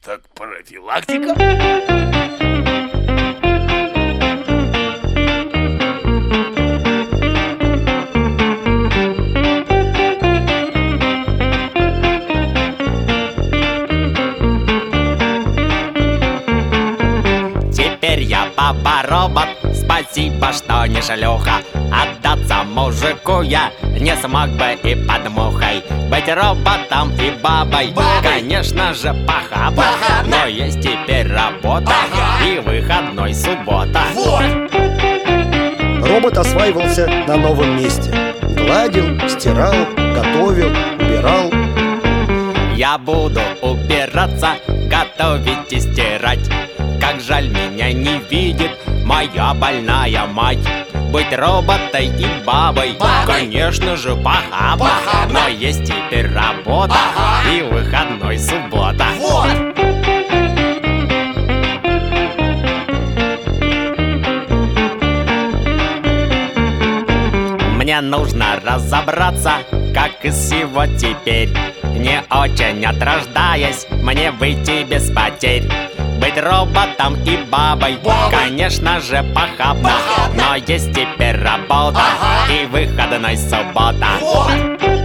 Так профилактика? Теперь я баба-робот, спасибо, что не шлюха. Отдаться мужику я не смог бы и под мухой. Быть роботом и бабой, конечно же, похабно. Но есть теперь работа и выходной суббота. Робот осваивался на новом месте. Гладил, стирал, готовил, убирал. Я буду убираться, готовить и стирать. Как жаль, меня не видит моя больная мать. Быть роботой и бабой, конечно же, похабно. Но есть теперь работа и выходной суббота. Мне нужно разобраться, как из всего теперь, не очень отрождаясь, мне выйти без потерь. Быть роботом и бабой, конечно же, похабно. Но есть теперь работа и выходной суббота.